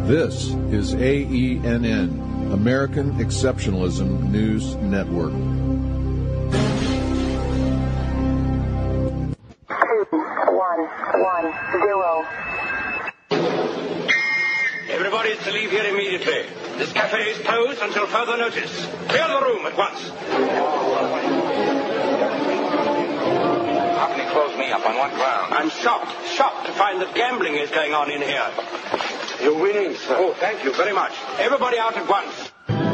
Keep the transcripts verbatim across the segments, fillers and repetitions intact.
This is A E N N, American Exceptionalism News Network. One, one, zero. Everybody is to leave here immediately. This cafe is closed until further notice. Clear the room at once. How can you close me up? On what ground? I'm shocked, shocked to find that gambling is going on in here. You're winning, sir. Oh, thank you very much. Everybody out at once.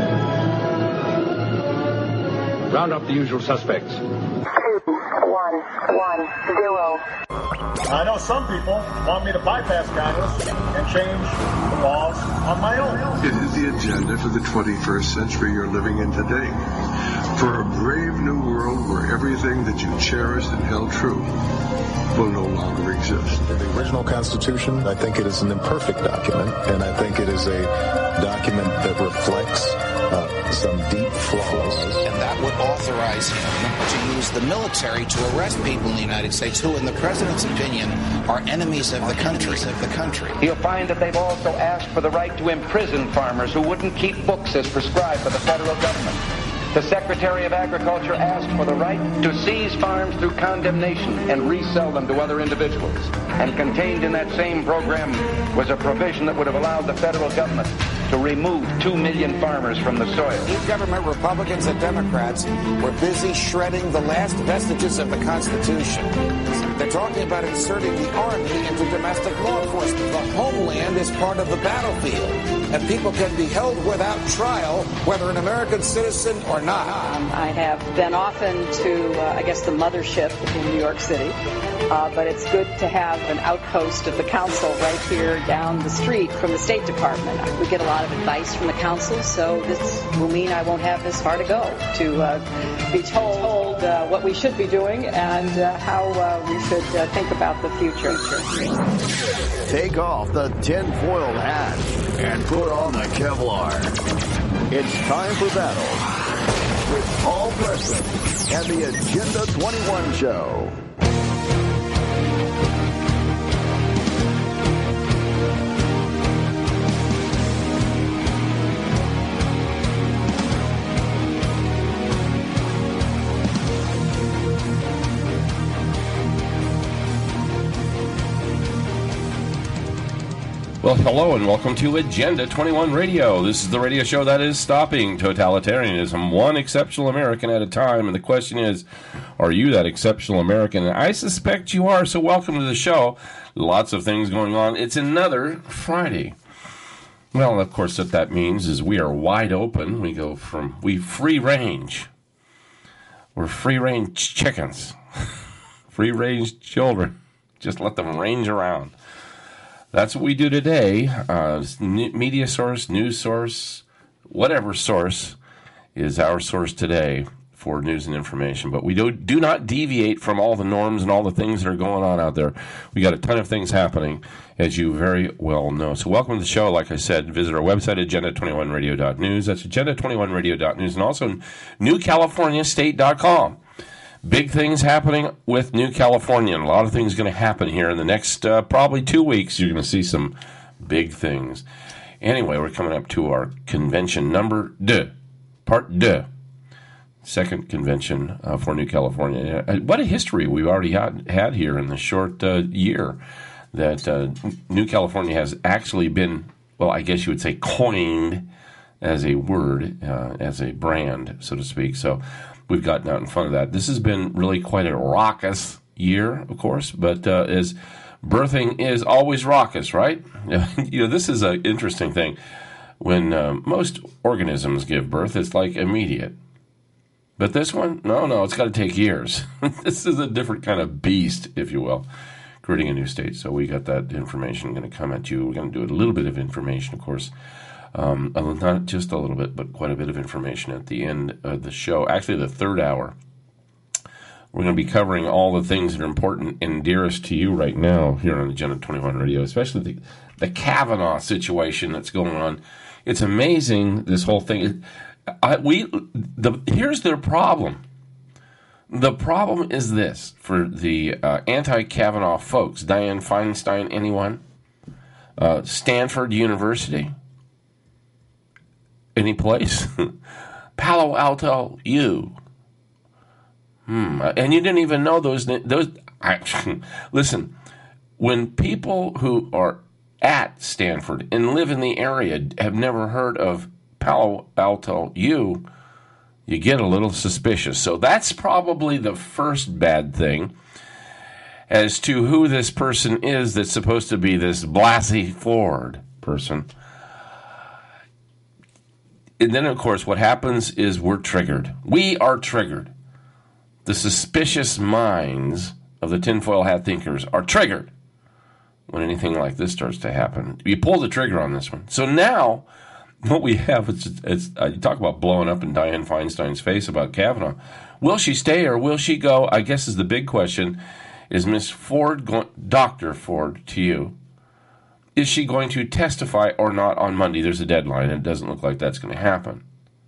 Round up the usual suspects. Two, one, one, zero. I know some people want me to bypass Congress and change the laws on my own. It is the agenda for the twenty-first century you're living in today. For a brave new world where everything that you cherished and held true will no longer exist. The original Constitution, I think it is an imperfect document, and I think it is a document that reflects uh, some deep flaws. And that would authorize him to use the military to arrest people in the United States who, in the president's opinion, are enemies of the country. Of the country. You'll find that they've also asked for the right to imprison farmers who wouldn't keep books as prescribed by the federal government. The Secretary of Agriculture asked for the right to seize farms through condemnation and resell them to other individuals. And contained in that same program was a provision that would have allowed the federal government to remove two million farmers from the soil. These government Republicans and Democrats were busy shredding the last vestiges of the Constitution. They're talking about inserting the Army into domestic law enforcement. The homeland is part of the battlefield, and people can be held without trial, whether an American citizen or not. Um, I have been often to, uh, I guess, the mothership in New York City, uh, but it's good to have an outpost of the council right here down the street from the State Department. We get a lot of advice from the council, so this will mean I won't have this far to go to uh, be told uh, what we should be doing and uh, how uh, we should uh, think about the future. Take off the tinfoil hat and put on the Kevlar. It's time for battle with Paul Preston and the Agenda twenty-one Show. Well, hello and welcome to Agenda twenty-one Radio. This is the radio show that is stopping totalitarianism, one exceptional American at a time. And the question is, are you that exceptional American? And I suspect you are, so welcome to the show. Lots of things going on. It's another Friday. Well, of course, what that means is we are wide open. We go from, we free range. We're free range chickens. Free range children. Just let them range around. That's what we do today. Uh, media source, news source, whatever source is our source today for news and information. But we do, do not deviate from all the norms and all the things that are going on out there. We got a ton of things happening, as you very well know. So welcome to the show. Like I said, visit our website, agenda twenty-one radio dot news. That's agenda twenty-one radio dot news. And also new california state dot com. Big things happening with New California, and a lot of things going to happen here in the next uh, probably two weeks. You're going to see some big things. Anyway, we're coming up to our convention number deux, part deux, second convention uh, for New California. Uh, what a history we've already had, had here in the short uh, year that uh, New California has actually been, well, I guess you would say coined as a word, uh, as a brand, so to speak. So we've gotten out in front of that. This has been really quite a raucous year, of course, but uh, as birthing is always raucous, right? You know, this is an interesting thing. When uh, most organisms give birth, it's like immediate. But this one, no, no, it's got to take years. This is a different kind of beast, if you will, creating a new state. So we got that information going to come at you. We're going to do a little bit of information, of course. Um, not just a little bit, but quite a bit of information at the end of the show. Actually, the third hour, we're going to be covering all the things that are important and dearest to you right now here on Agenda twenty-one Radio, especially the, the Kavanaugh situation that's going on. It's amazing, this whole thing. I, we the here's their problem. The problem is this for the uh, anti-Kavanaugh folks. Dianne Feinstein, anyone? Uh, Stanford University? Any place? Palo Alto U. Hmm. And you didn't even know those. those. I, listen, when people who are at Stanford and live in the area have never heard of Palo Alto U, you get a little suspicious. So that's probably the first bad thing as to who this person is that's supposed to be this Blasey Ford person. And then, of course, what happens is we're triggered. We are triggered. The suspicious minds of the tinfoil hat thinkers are triggered when anything like this starts to happen. You pull the trigger on this one. So now, what we have is, it's, uh, you talk about blowing up in Dianne Feinstein's face about Kavanaugh. Will she stay or will she go? I guess is the big question. Is Miss Ford, go- Doctor Ford, to you, is she going to testify or not on Monday? There's a deadline, and it doesn't look like that's going to happen.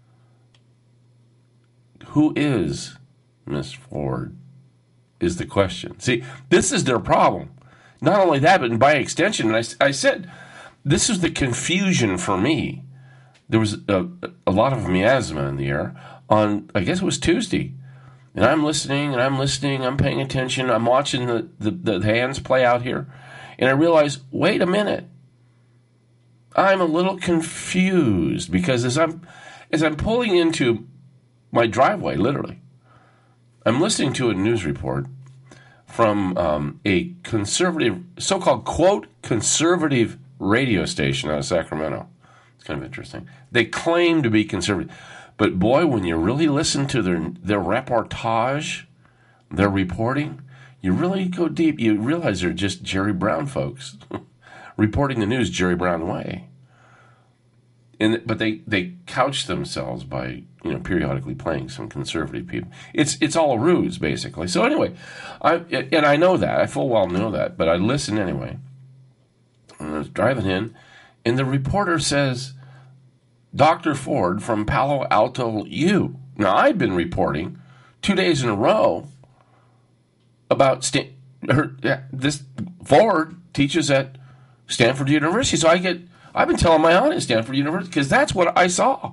Who is Miss Ford is the question. See, this is their problem. Not only that, but by extension, and I, I said, this is the confusion for me. There was a, a lot of miasma in the air on, I guess it was Tuesday. And I'm listening, and I'm listening, I'm paying attention, I'm watching the, the, the hands play out here. And I realized, wait a minute, I'm a little confused because as I'm as I'm pulling into my driveway, literally, I'm listening to a news report from um, a conservative, so-called, quote, conservative radio station out of Sacramento. It's kind of interesting. They claim to be conservative. But boy, when you really listen to their, their reportage, their reporting, you really go deep. You realize they're just Jerry Brown folks reporting the news Jerry Brown way. And but they, they couch themselves by, you know, periodically playing some conservative people. It's it's all a ruse, basically. So anyway, I and I know that. I full well know that, but I listen anyway. And I was driving in, and the reporter says, Doctor Ford from Palo Alto U. Now, I've been reporting two days in a row about Stan- her, this Ford teaches at Stanford University. So I get, I've been telling my audience Stanford University because that's what I saw.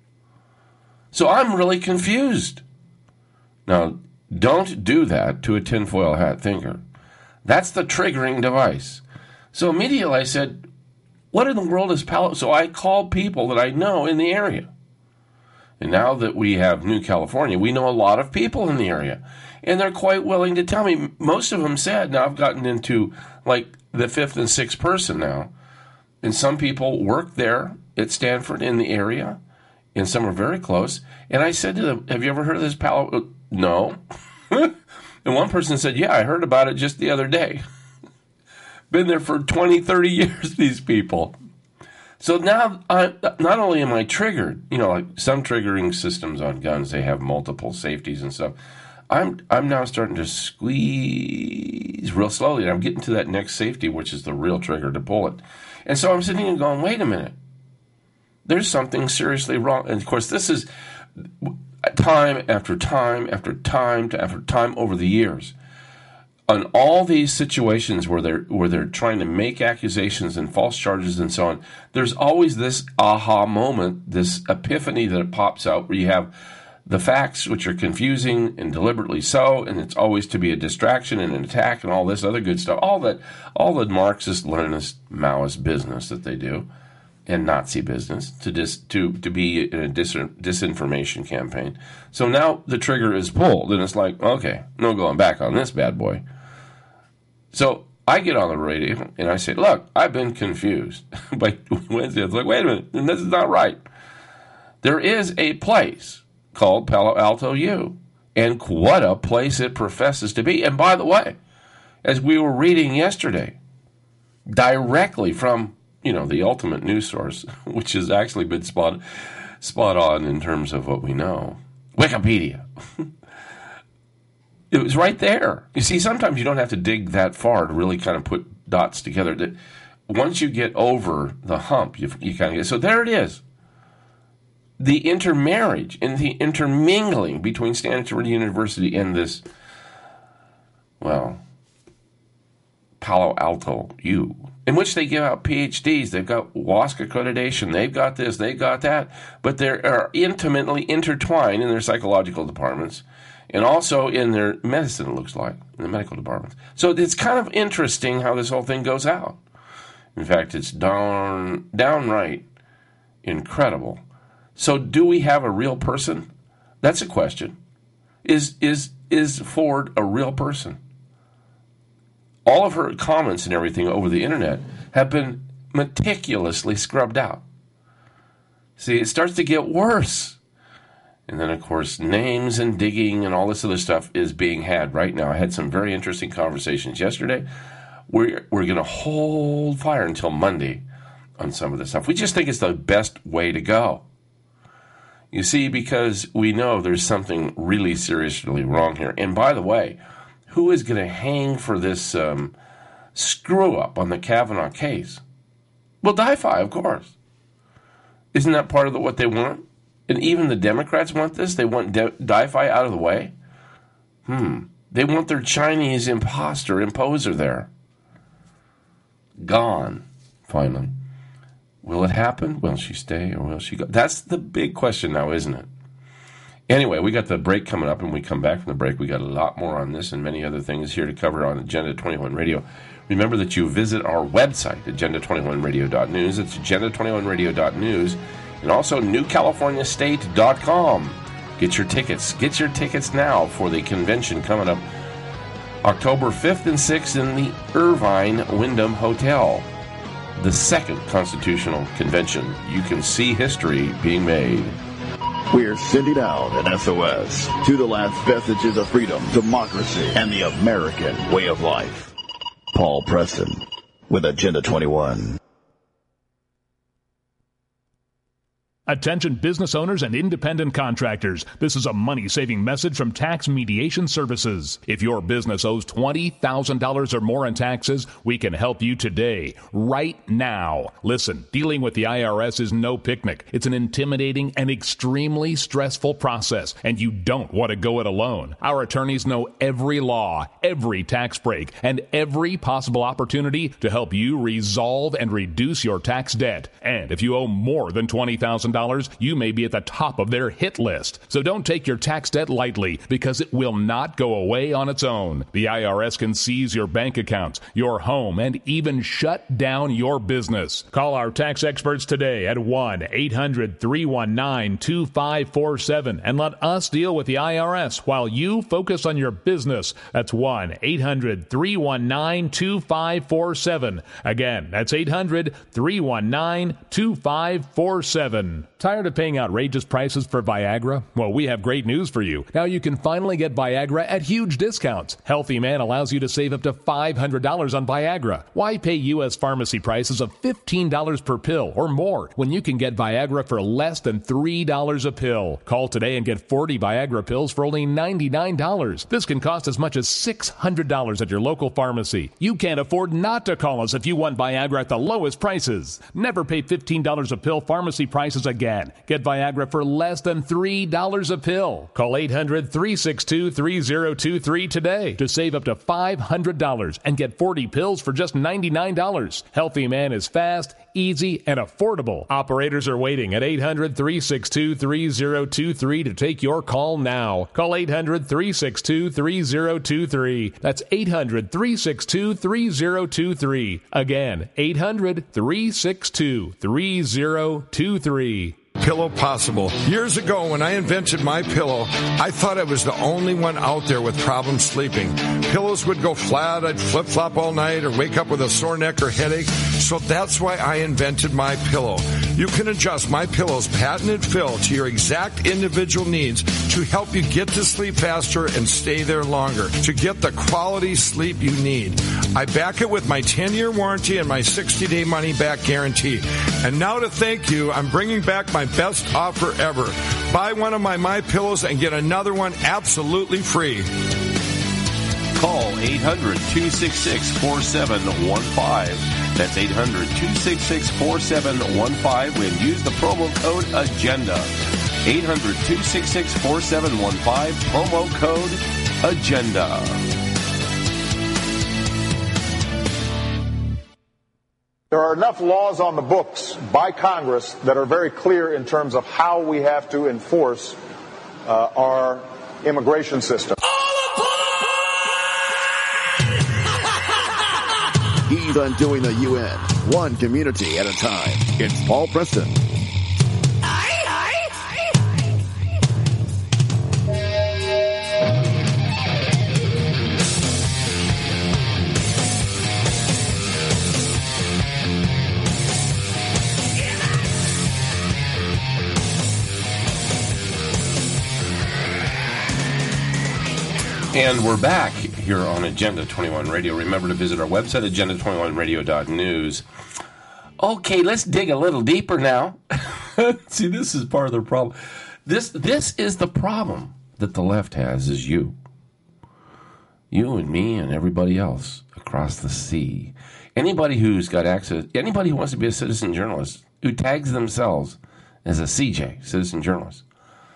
So I'm really confused. Now, don't do that to a tinfoil hat thinker. That's the triggering device. So immediately I said, what in the world is Palo? So I called people that I know in the area. And now that we have New California, we know a lot of people in the area. And they're quite willing to tell me. Most of them said, now I've gotten into like the fifth and sixth person now. And some people work there at Stanford in the area. And some are very close. And I said to them, have you ever heard of this Palo? No. And one person said, yeah, I heard about it just the other day. Been there for twenty, thirty years, these people. So now, I, not only am I triggered, you know, like some triggering systems on guns, they have multiple safeties and stuff. I'm I'm now starting to squeeze real slowly, and I'm getting to that next safety, which is the real trigger to pull it. And so I'm sitting and going, wait a minute. There's something seriously wrong. And, of course, this is time after time after time after time over the years. On all these situations where they're where they're trying to make accusations and false charges and so on, there's always this aha moment, this epiphany that pops out where you have the facts, which are confusing and deliberately so, and it's always to be a distraction and an attack and all this other good stuff. All that, all the Marxist, Leninist, Maoist business that they do, and Nazi business to dis, to to be in a dis, disinformation campaign. So now the trigger is pulled, and it's like, okay, no going back on this bad boy. So I get on the radio and I say, look, I've been confused. By Wednesday, it's like, wait a minute, this is not right. There is a place called Palo Alto U, and what a place it professes to be. And by the way, as we were reading yesterday, directly from, you know, the ultimate news source, which has actually been spot, spot on in terms of what we know, Wikipedia. It was right there. You see, sometimes you don't have to dig that far to really kind of put dots together. That once you get over the hump, you, you kind of get. So there it is. The intermarriage and the intermingling between Stanford University and this, well, Palo Alto U. in which they give out P H Ds. They've got WASC accreditation. They've got this. They've got that. But they are intimately intertwined in their psychological departments and also in their medicine, it looks like, in the medical departments. So it's kind of interesting how this whole thing goes out. In fact, it's darn, downright incredible. So do we have a real person? That's a question. Is is is Ford a real person? All of her comments and everything over the internet have been meticulously scrubbed out. See, it starts to get worse. And then, of course, names and digging and all this other stuff is being had right now. I had some very interesting conversations yesterday. We're, we're going to hold fire until Monday on some of this stuff. We just think it's the best way to go. You see, because we know there's something really seriously wrong here. And by the way, who is going to hang for this um, screw-up on the Kavanaugh case? Well, DiFi, of course. Isn't that part of the, what they want? And even the Democrats want this? They want De- DiFi out of the way? Hmm. They want their Chinese imposter, imposer there. Gone, finally. Will it happen? Will she stay or will she go? That's the big question now, isn't it? Anyway, we got the break coming up, and when we come back from the break, we got a lot more on this and many other things here to cover on Agenda twenty-one Radio. Remember that you visit our website, agenda twenty-one radio dot news. It's agenda twenty-one radio dot news, and also new california state dot com. Get your tickets. Get your tickets now for the convention coming up October fifth and sixth in the Irvine Wyndham Hotel. The second constitutional convention. You can see history being made. We're sending out an S O S to the last vestiges of freedom, democracy, and the American way of life. Paul Preston with Agenda twenty-one. Attention business owners and independent contractors. This is a money-saving message from Tax Mediation Services. If your business owes twenty thousand dollars or more in taxes, we can help you today, right now. Listen, dealing with the I R S is no picnic. It's an intimidating and extremely stressful process, and you don't want to go it alone. Our attorneys know every law, every tax break, and every possible opportunity to help you resolve and reduce your tax debt. And if you owe more than twenty thousand dollars, you may be at the top of their hit list. So don't take your tax debt lightly, because it will not go away on its own. The I R S can seize your bank accounts, your home, and even shut down your business. Call our tax experts today at one eight hundred three one nine two five four seven and let us deal with the I R S while you focus on your business. That's one eight hundred three one nine two five four seven. Again, that's eight hundred three one nine two five four seven. Tired of paying outrageous prices for Viagra? Well, we have great news for you. Now you can finally get Viagra at huge discounts. Healthy Man allows you to save up to five hundred dollars on Viagra. Why pay U S pharmacy prices of fifteen dollars per pill or more when you can get Viagra for less than three dollars a pill? Call today and get forty Viagra pills for only ninety-nine dollars. This can cost as much as six hundred dollars at your local pharmacy. You can't afford not to call us if you want Viagra at the lowest prices. Never pay fifteen dollars a pill pharmacy prices again. Get Viagra for less than three dollars a pill. Call eight hundred three six two three zero two three today to save up to five hundred dollars and get forty pills for just ninety-nine dollars. Healthy Man is fast, easy, and affordable. Operators are waiting at eight hundred three six two three zero two three to take your call now. Call eight hundred three six two three zero two three. That's eight hundred three six two three zero two three. Again, eight hundred three six two three zero two three. Pillow Possible. Years ago, when I invented my pillow, I thought I was the only one out there with problems sleeping. Pillows would go flat, I'd flip-flop all night, or wake up with a sore neck or headache. So that's why I invented my pillow. You can adjust my pillow's patented fill to your exact individual needs to help you get to sleep faster and stay there longer, to get the quality sleep you need. I back it with my ten-year warranty and my sixty-day money-back guarantee. And now to thank you, I'm bringing back my best offer ever. Buy one of my My Pillows and get another one absolutely free. Call eight hundred two six six four seven one five. That's eight hundred two six six four seven one five and use the promo code AGENDA. eight hundred two six six four seven one five, promo code AGENDA. There are enough laws on the books by Congress that are very clear in terms of how we have to enforce uh, our immigration system. He's undoing the U N, one community at a time. It's Paul Preston. And we're back here on Agenda twenty-one Radio. Remember to visit our website, agenda twenty-one radio dot news. Okay, let's dig a little deeper now. See, this is part of the problem. This this is the problem that the left has, is you. You and me and everybody else across the sea. Anybody who's got access, anybody who wants to be a citizen journalist, who tags themselves as a C J, citizen journalist,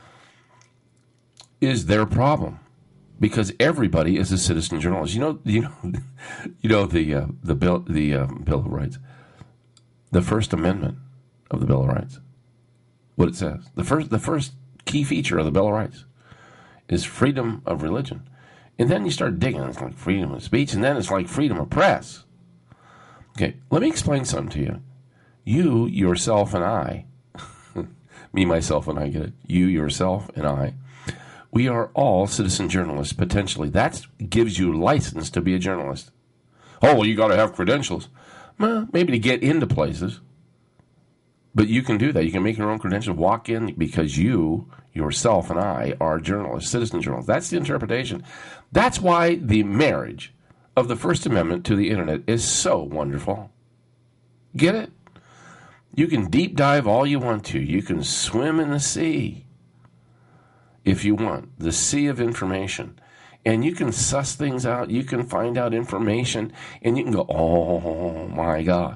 is their problem. Because everybody is a citizen journalist. You know, you know, you know the uh, the bill, the uh, Bill of Rights, the First Amendment of the Bill of Rights. What it says, the first the first key feature of the Bill of Rights is freedom of religion, and then you start digging. It's like freedom of speech, and then it's like freedom of press. Okay, let me explain something to you. You, yourself, and I, me, myself, and I get it. You, yourself, and I. We are all citizen journalists, potentially. That gives you license to be a journalist. Oh, well, you got to have credentials. Well, maybe to get into places. But you can do that. You can make your own credentials, walk in, because you, yourself, and I are journalists, citizen journalists. That's the interpretation. That's why the marriage of the First Amendment to the Internet is so wonderful. Get it? You can deep dive all you want to. You can swim in the sea. If you want, the sea of information. And you can suss things out. You can find out information. And you can go, oh, my God.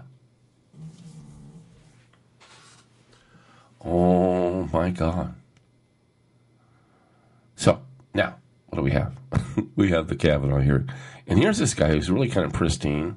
Oh, my God. So, now, what do we have? We have the Kavanaugh here. And here's this guy who's really kind of pristine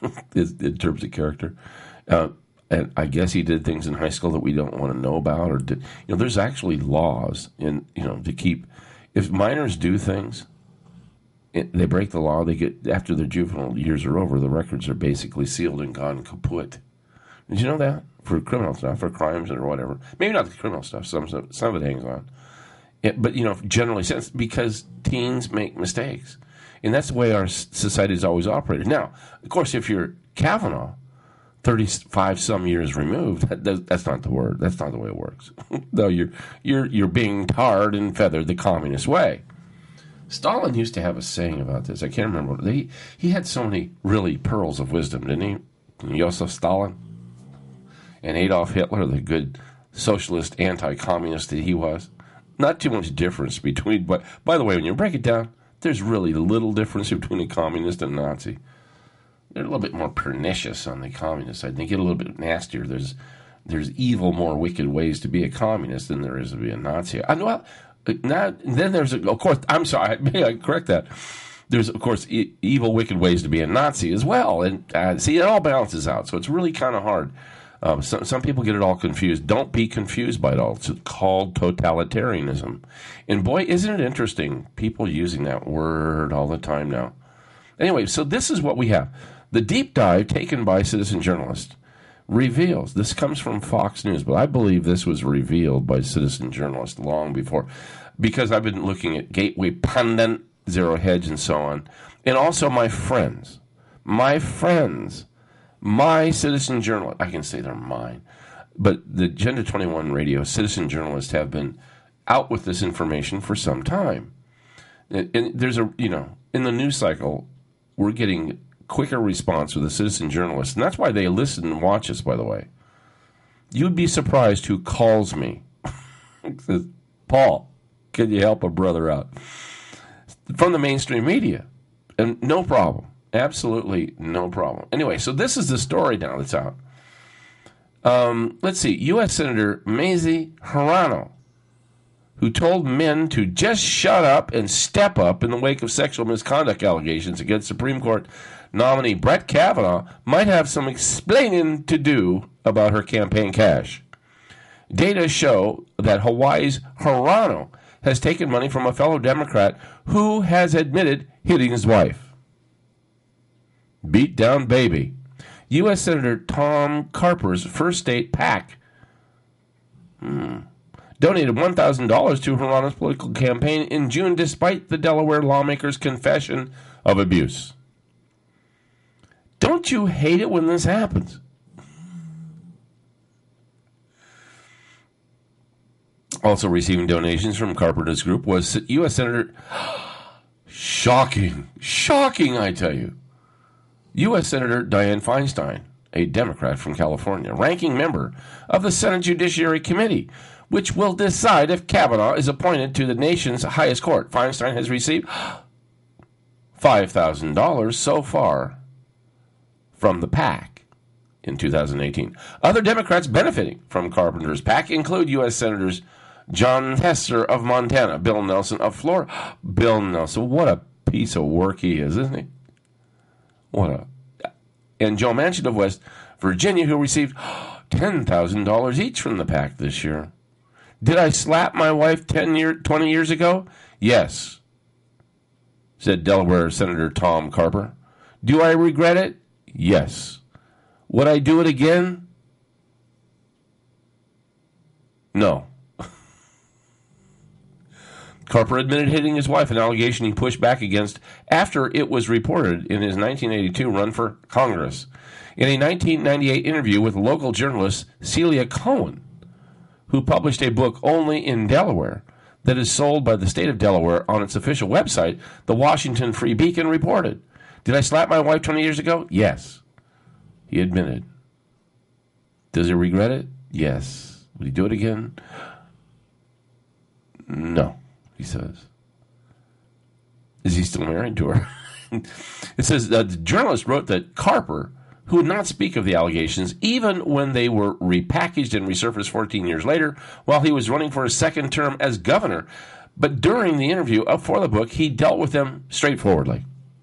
in terms of character. Uh, And I guess he did things in high school that we don't want to know about, or did, you know, there's actually laws in, you know, to keep, if minors do things, it, they break the law, they get, after their juvenile years are over, the records are basically sealed and gone kaput. Did you know that? For criminal stuff, for crimes or whatever. Maybe not the criminal stuff, some, some of it hangs on. It, but, you know, generally sense, because teens make mistakes. And that's the way our society has always operated. Now, of course, if you're Kavanaugh, thirty-five some years removed, that, that's not the word. That's not the way it works. No, you're you're you're being tarred and feathered the communist way. Stalin used to have a saying about this. I can't remember. He he had so many really pearls of wisdom, didn't he? Joseph Stalin and Adolf Hitler, the good socialist anti-communist that he was. Not too much difference between. But by the way, when you break it down, there's really little difference between a communist and a Nazi. They're a little bit more pernicious on the communist side. They get a little bit nastier. There's there's evil, more wicked ways to be a communist than there is to be a Nazi. I, well, not, then there's, a, of course, I'm sorry, may I correct that. There's, of course, e- evil, wicked ways to be a Nazi as well. And uh, see, it all balances out. So it's really kind of hard. Um, some, some people get it all confused. Don't be confused by it all. It's called totalitarianism. And boy, isn't it interesting, people using that word all the time now. Anyway, so this is what we have. The deep dive taken by citizen journalists reveals, this comes from Fox News, but I believe this was revealed by citizen journalists long before, because I've been looking at Gateway Pundit, Zero Hedge, and so on, and also my friends, my friends, my citizen journalists, I can say they're mine, but the Agenda twenty-one Radio citizen journalists have been out with this information for some time. And, and there's a, you know, in the news cycle, we're getting quicker response with the citizen journalists, and that's why they listen and watch us, by the way. You'd be surprised who calls me. Says, Paul, can you help a brother out? From the mainstream media. And no problem. Absolutely no problem. Anyway, so this is the story now that's out. Um, let's see. U S Senator Mazie Hirono, who told men to just shut up and step up in the wake of sexual misconduct allegations against Supreme Court nominee Brett Kavanaugh might have some explaining to do about her campaign cash. Data show that Hawaii's Hirono has taken money from a fellow Democrat who has admitted hitting his wife. Beat down baby. U S Senator Tom Carper's First State PAC hmm, donated one thousand dollars to Hirono's political campaign in June despite the Delaware lawmaker's confession of abuse. Don't you hate it when this happens? Also receiving donations from Carpenter's group was U S Senator... Shocking. Shocking, I tell you. U S Senator Dianne Feinstein, a Democrat from California, ranking member of the Senate Judiciary Committee, which will decide if Kavanaugh is appointed to the nation's highest court. Feinstein has received five thousand dollars so far from the PAC in two thousand eighteen. Other Democrats benefiting from Carpenter's PAC include U S Senators John Tester of Montana, Bill Nelson of Florida. Bill Nelson, what a piece of work he is, isn't he? What a... And Joe Manchin of West Virginia, who received ten thousand dollars each from the PAC this year. Did I slap my wife ten year, twenty years ago? Yes, said Delaware Senator Tom Carper. Do I regret it? Yes. Would I do it again? No. Carper admitted hitting his wife, an allegation he pushed back against after it was reported in his nineteen eighty-two run for Congress. In a nineteen ninety-eight interview with local journalist Celia Cohen, who published a book only in Delaware that is sold by the state of Delaware on its official website, the Washington Free Beacon reported, "Did I slap my wife twenty years ago? Yes." He admitted. Does he regret it? Yes. Would he do it again? No, he says. Is he still married to her? It says that the journalist wrote that Carper, who would not speak of the allegations even when they were repackaged and resurfaced fourteen years later while he was running for a second term as governor, but during the interview for the book, he dealt with them straightforwardly.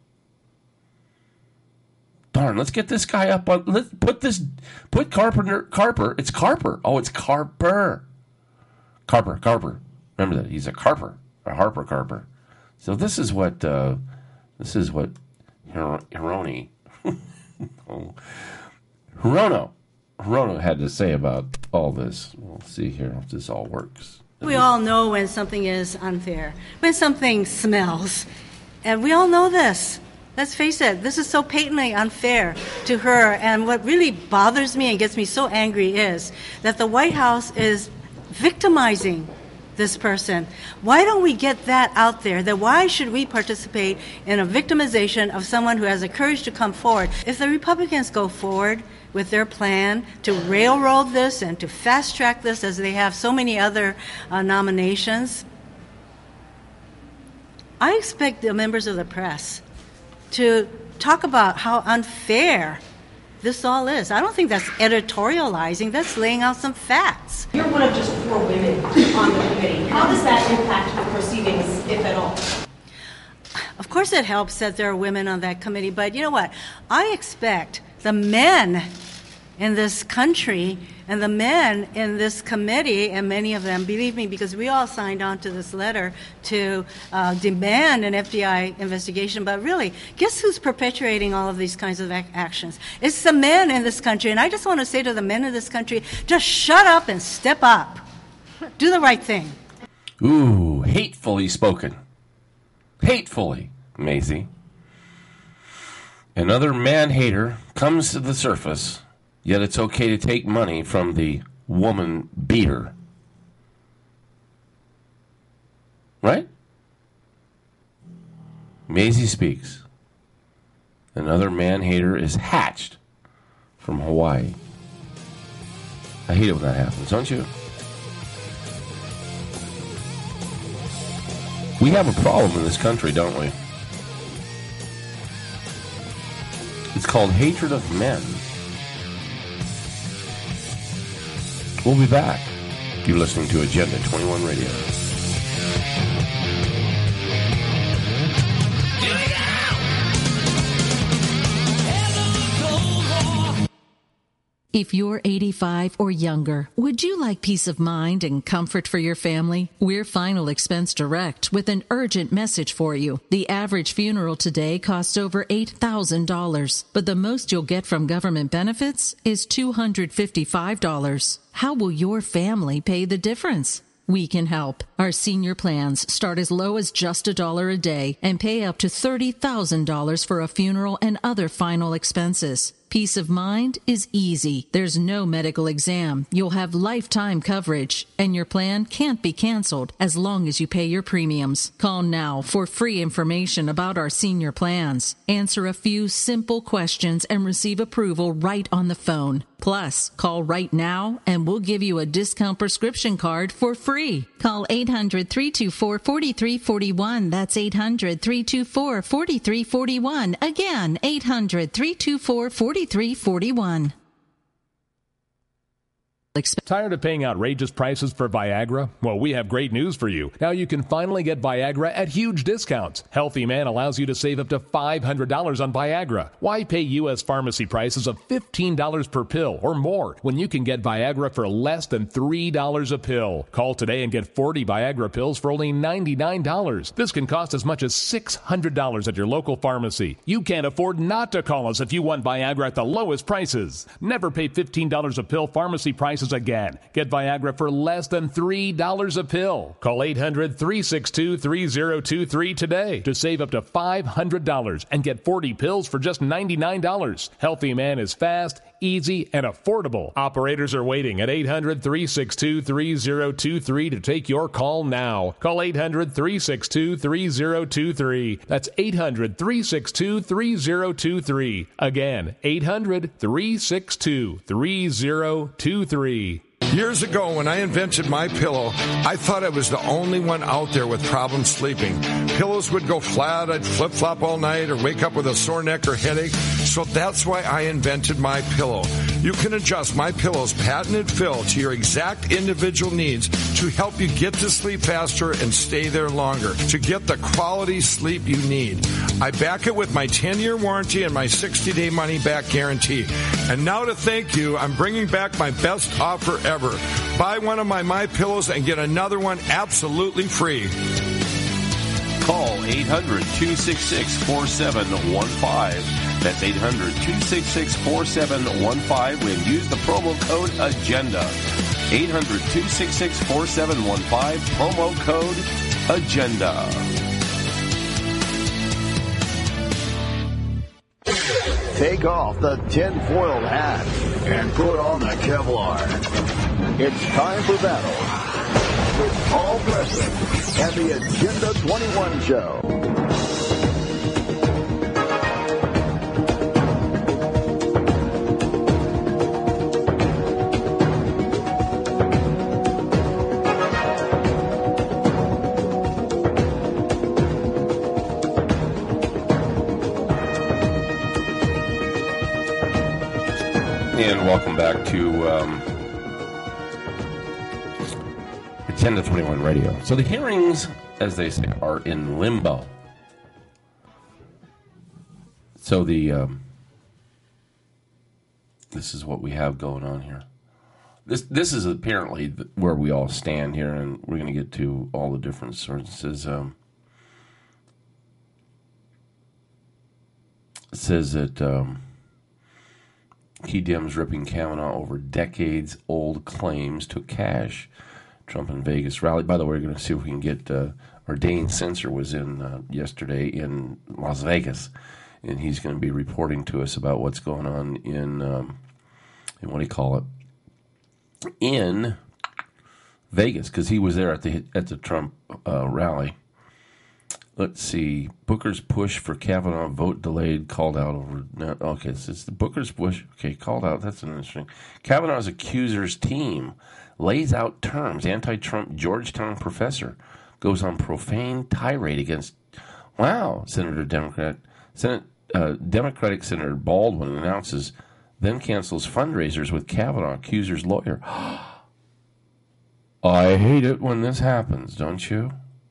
Darn, let's get this guy up on, let's put this, put Carpenter, Carper, it's Carper. Oh, it's Carper. Carper, Carper. Remember that, he's a Carper, a Harper Carper. So this is what, uh, this is what Hironi, oh, Hirono, Hirono had to say about all this. We'll see here if this all works. We all know when something is unfair, when something smells, and we all know this. Let's face it, this is so patently unfair to her, and what really bothers me and gets me so angry is that the White House is victimizing this person. Why don't we get that out there? That why should we participate in a victimization of someone who has the courage to come forward? If the Republicans go forward with their plan to railroad this and to fast-track this, as they have so many other uh, nominations, I expect the members of the press to talk about how unfair this all is. I don't think that's editorializing. That's laying out some facts. You're one of just four women on the committee. How does that impact the proceedings, if at all? Of course it helps that there are women on that committee, but you know what? I expect the men in this country and the men in this committee, and many of them, believe me, because we all signed on to this letter to uh, demand an F B I investigation, but really, guess who's perpetuating all of these kinds of ac- actions? It's the men in this country, and I just want to say to the men in this country, just shut up and step up. Do the right thing. Ooh, hatefully spoken. Hatefully, Maisie. Another man-hater comes to the surface, yet it's okay to take money from the woman beater. Right? Maisie speaks. Another man-hater is hatched from Hawaii. I hate it when that happens, don't you? We have a problem in this country, don't we? It's called hatred of men. We'll be back. You're listening to Agenda twenty-one Radio. If you're eighty-five or younger, would you like peace of mind and comfort for your family? We're Final Expense Direct with an urgent message for you. The average funeral today costs over eight thousand dollars, but the most you'll get from government benefits is two hundred fifty-five dollars. How will your family pay the difference? We can help. Our senior plans start as low as just a dollar a day and pay up to thirty thousand dollars for a funeral and other final expenses. Peace of mind is easy. There's no medical exam. You'll have lifetime coverage, and your plan can't be canceled as long as you pay your premiums. Call now for free information about our senior plans. Answer a few simple questions and receive approval right on the phone. Plus, call right now and we'll give you a discount prescription card for free. Call eight hundred, three two four, four three four one. That's eight hundred, three two four, four three four one. Again, eight hundred, three two four, four three four one. Tired of paying outrageous prices for Viagra? Well, we have great news for you. Now you can finally get Viagra at huge discounts. Healthy Man allows you to save up to five hundred dollars on Viagra. Why pay U S pharmacy prices of fifteen dollars per pill or more when you can get Viagra for less than three dollars a pill? Call today and get forty Viagra pills for only ninety-nine dollars. This can cost as much as six hundred dollars at your local pharmacy. You can't afford not to call us if you want Viagra at the lowest prices. Never pay fifteen dollars a pill pharmacy prices again. Get Viagra for less than three dollars a pill. Call eight hundred, three six two, three zero two three today to save up to five hundred dollars and get forty pills for just ninety-nine dollars. Healthy Man is fast, easy, and affordable. Operators are waiting at eight hundred, three six two, three zero two three to take your call now. Call eight hundred, three six two, three zero two three. That's eight hundred, three six two, three zero two three. Again, eight hundred, three six two, three zero two three. Years ago, when I invented My Pillow, I thought I was the only one out there with problems sleeping. Pillows would go flat, I'd flip-flop all night, or wake up with a sore neck or headache. So that's why I invented My Pillow. You can adjust My Pillow's patented fill to your exact individual needs to help you get to sleep faster and stay there longer, to get the quality sleep you need. I back it with my ten-year warranty and my sixty-day money-back guarantee. And now to thank you, I'm bringing back my best offer ever. Buy one of my My Pillows and get another one absolutely free. Call eight hundred, two six six, four seven one five. That's eight hundred, two six six, four seven one five and use the promo code AGENDA. eight hundred, two six six, four seven one five, promo code AGENDA. Take off the tinfoil hat and put on the Kevlar. It's time for battle with Paul Preston and the Agenda twenty-one Show. And welcome back to um, Agenda twenty-one Radio. So the hearings, as they say, are in limbo. So the um, this is what we have going on here. This this is apparently where we all stand here, and we're going to get to all the different sources. Um, it says that. Um, Key Dems ripping Kavanaugh over decades-old claims to cash. Trump in Vegas rally. By the way, we're going to see if we can get... Uh, our Dane Sensor was in uh, yesterday in Las Vegas, and he's going to be reporting to us about what's going on in... Um, in what do you call it? In Vegas, because he was there at the at the Trump uh, rally. Let's see. Booker's push for Kavanaugh vote delayed, called out over... No, okay, so it's the Booker's push. Okay, called out. That's an interesting... Kavanaugh's accusers team lays out terms. Anti-Trump Georgetown professor goes on profane tirade against... Wow, Senator Democrat... Senate uh, Democratic Senator Baldwin announces, then cancels fundraisers with Kavanaugh accuser's lawyer. I hate it when this happens, don't you?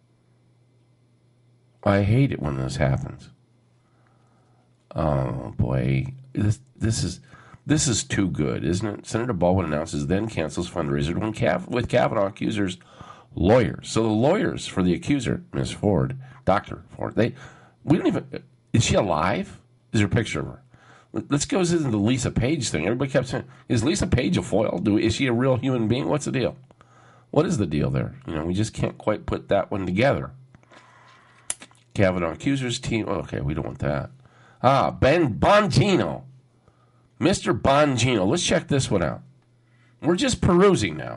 I hate it when this happens. Oh boy, this this is This is too good, isn't it? Senator Baldwin announces then cancels fundraiser when Cav- with Kavanaugh accusers' lawyers. So the lawyers for the accuser, Miz Ford, Doctor Ford, they we don't even. Is she alive? Is there a picture of her? Let's go into the Lisa Page thing. Everybody kept saying, "Is Lisa Page a foil? Do is she a real human being? What's the deal? What is the deal there? You know, we just can't quite put that one together." Kavanaugh accusers team. Oh, okay, we don't want that. Ah, Ben Bongino. Mister Bongino. Let's check this one out. We're just perusing now.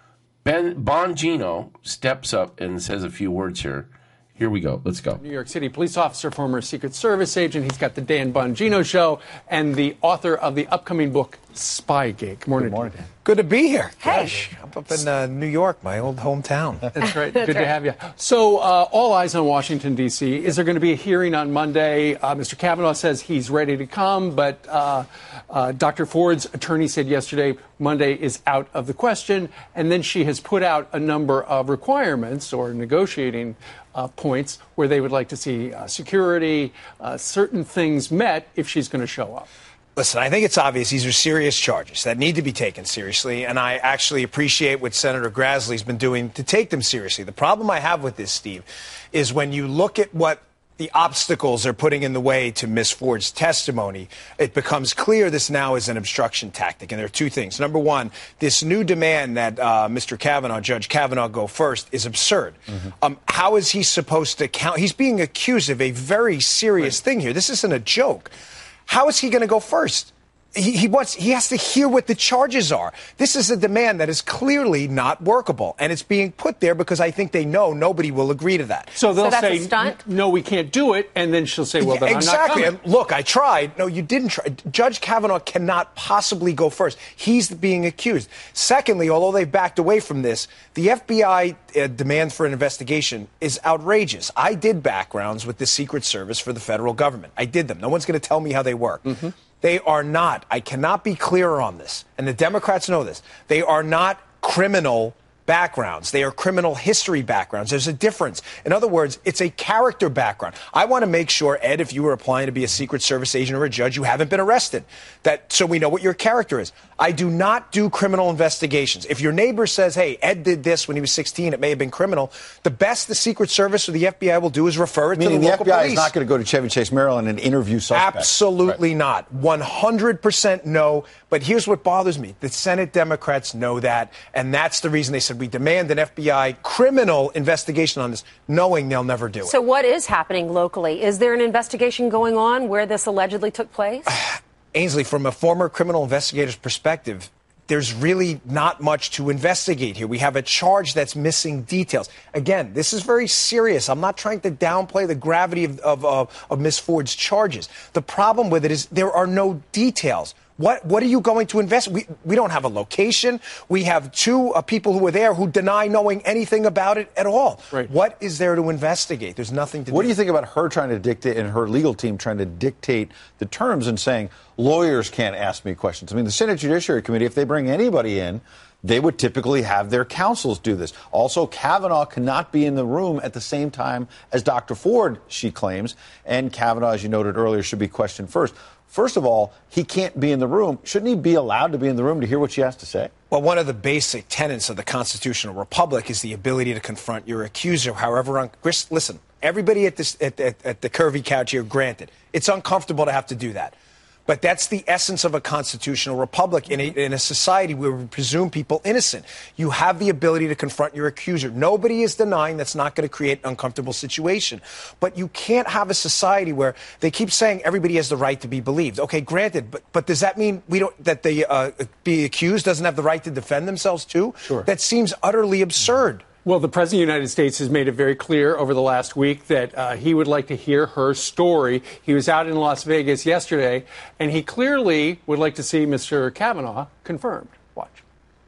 Ben Bongino steps up and says a few words here. Here we go. Let's go. New York City police officer, former Secret Service agent. He's got the Dan Bongino Show and the author of the upcoming book, Spygate. Good morning. Good morning. Good to be here. Hey. Gosh, I'm up in uh, New York, my old hometown. That's right. Good to have you. So, uh, all eyes on Washington, D C. Is there going to be a hearing on Monday? Uh, Mister Kavanaugh says he's ready to come, but uh, uh, Doctor Ford's attorney said yesterday Monday is out of the question. And then she has put out a number of requirements or negotiating uh, points where they would like to see uh, security, uh, certain things met if she's going to show up. Listen, I think it's obvious these are serious charges that need to be taken seriously, and I actually appreciate what Senator Grassley's been doing to take them seriously. The problem I have with this, Steve, is when you look at what the obstacles they're putting in the way to Miz Ford's testimony, it becomes clear this now is an obstruction tactic. And there are two things. Number one, this new demand that uh, Mister Kavanaugh, Judge Kavanaugh, go first is absurd. Mm-hmm. Um, how is he supposed to count? He's being accused of a very serious right. thing here. This isn't a joke. How is he going to go first? He, he wants. He has to hear what the charges are. This is a demand that is clearly not workable, and it's being put there because I think they know nobody will agree to that. So they'll so say, "No, we can't do it," and then she'll say, "Well, then exactly. I'm not coming." And look, I tried. No, you didn't try. Judge Kavanaugh cannot possibly go first. He's being accused. Secondly, although they've backed away from this, the F B I uh, demand for an investigation is outrageous. I did backgrounds with the Secret Service for the federal government. I did them. No one's going to tell me how they work. Mm-hmm. They are not, I cannot be clearer on this, and the Democrats know this, they are not criminal backgrounds. They are criminal history backgrounds. There's a difference. In other words, it's a character background. I want to make sure, Ed, if you were applying to be a Secret Service agent or a judge, you haven't been arrested, that so we know what your character is. I do not do criminal investigations. If your neighbor says, hey, Ed did this when he was sixteen, it may have been criminal, the best the Secret Service or the F B I will do is refer it Meaning to the, the local F B I police. Is not going to go to Chevy Chase, Maryland and interview suspects. Absolutely right. not. one hundred percent no. But here's what bothers me. The Senate Democrats know that, and that's the reason they said we demand an F B I criminal investigation on this, knowing they'll never do it. So what is happening locally? Is there an investigation going on where this allegedly took place? Ainsley, from a former criminal investigator's perspective, there's really not much to investigate here. We have a charge that's missing details. Again, this is very serious. I'm not trying to downplay the gravity of, of, of, of Miz Ford's charges. The problem with it is there are no details. What what are you going to invest? We we don't have a location. We have two uh, people who were there who deny knowing anything about it at all. Right. What is there to investigate? There's nothing to What do. do you think about her trying to dictate and her legal team trying to dictate the terms and saying lawyers can't ask me questions? I mean, the Senate Judiciary Committee, if they bring anybody in, they would typically have their counsels do this. Also, Kavanaugh cannot be in the room at the same time as Doctor Ford, she claims. And Kavanaugh, as you noted earlier, should be questioned first. First of all, he can't be in the room. Shouldn't he be allowed to be in the room to hear what she has to say? Well, one of the basic tenets of the constitutional republic is the ability to confront your accuser, however. Un- Listen, everybody at, this, at, at, at the curvy couch here, granted, it's uncomfortable to have to do that. But that's the essence of a constitutional republic in a, in a society where we presume people innocent. You have the ability to confront your accuser. Nobody is denying that's not going to create an uncomfortable situation. But you can't have a society where they keep saying everybody has the right to be believed. Okay, granted, but but does that mean we don't that the uh, be accused doesn't have the right to defend themselves too? Sure. That seems utterly absurd. Well, the President of the United States has made it very clear over the last week that uh, he would like to hear her story. He was out in Las Vegas yesterday, and he clearly would like to see Mister Kavanaugh confirmed. Watch.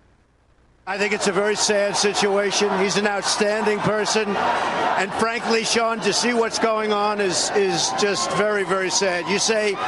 I think it's a very sad situation. He's an outstanding person. And frankly, Sean, to see what's going on is, is just very, very sad. You say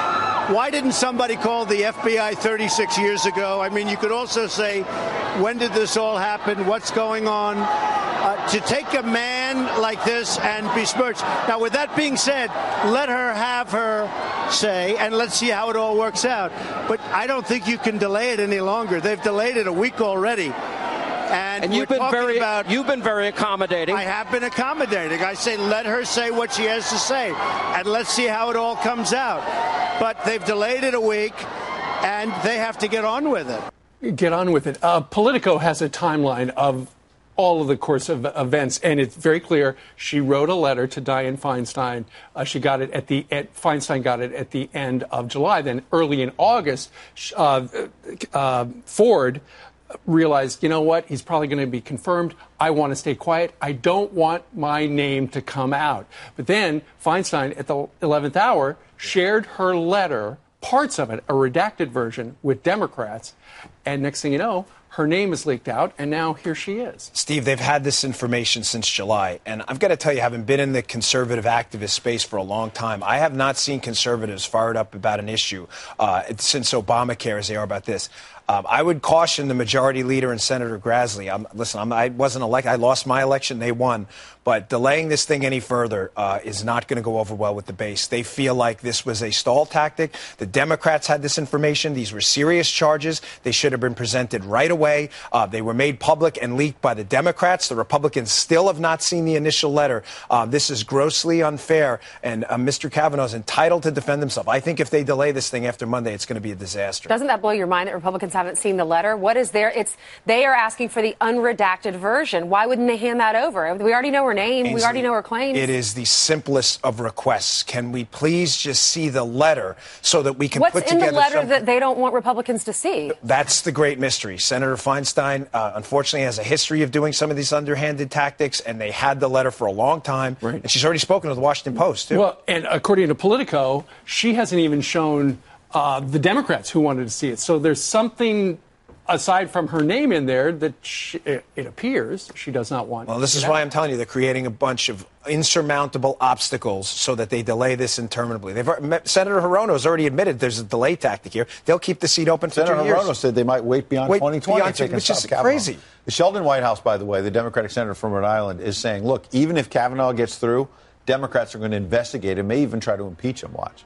why didn't somebody call the F B I thirty-six years ago? I mean, you could also say, when did this all happen? What's going on? Uh, to take a man like this and besmirch. Now, with that being said, let her have her say, and let's see how it all works out. But I don't think you can delay it any longer. They've delayed it a week already. And, and you've we're been very about, you've been very accommodating. I have been accommodating. I say let her say what she has to say, and let's see how it all comes out. But they've delayed it a week, and they have to get on with it. Get on with it. Uh, Politico has a timeline of all of the course of events, and it's very clear. She wrote a letter to Dianne Feinstein. Uh, she got it at the at, Feinstein got it at the end of July. Then early in August, uh, uh, Ford realized, you know what, he's probably going to be confirmed. I want to stay quiet. I don't want my name to come out. But then Feinstein, at the eleventh hour, shared her letter, parts of it, a redacted version, with Democrats. And next thing you know, her name is leaked out, and now here she is. Steve, they've had this information since July. And I've got to tell you, having been in the conservative activist space for a long time, I have not seen conservatives fired up about an issue uh, since Obamacare as they are about this. Um, I would caution the majority leader and Senator Grassley. I'm, listen, I'm, I wasn't elected. I lost my election. They won. But delaying this thing any further uh, is not going to go over well with the base. They feel like this was a stall tactic. The Democrats had this information. These were serious charges. They should have been presented right away. Uh, they were made public and leaked by the Democrats. The Republicans still have not seen the initial letter. Uh, this is grossly unfair, and uh, Mister Kavanaugh is entitled to defend himself. I think if they delay this thing after Monday, it's going to be a disaster. Doesn't that blow your mind that Republicans haven't seen the letter? What is there? It's they are asking for the unredacted version. Why wouldn't they hand that over? We already know her name. Ainsley, we already know her claims. It is the simplest of requests. Can we please just see the letter so that we can What's put together in the letter some... that they don't want Republicans to see? That's the great mystery. Senator Feinstein, uh, unfortunately, has a history of doing some of these underhanded tactics, and they had the letter for a long time. Right. And she's already spoken to the Washington Post, too. Well, and according to Politico, she hasn't even shown uh, the Democrats who wanted to see it. So there's something aside from her name in there that she, it, it appears she does not want. Well, this is why I'm telling you they're creating a bunch of insurmountable obstacles so that they delay this interminably. They've, Senator Hirono has already admitted there's a delay tactic here. They'll keep the seat open for Senator two years. Hirono said they might wait beyond wait twenty twenty, beyond, if they can which stop is Kavanaugh. crazy. The Sheldon Whitehouse, by the way, the Democratic senator from Rhode Island, is saying, look, even if Kavanaugh gets through, Democrats are going to investigate him, may even try to impeach him. Watch.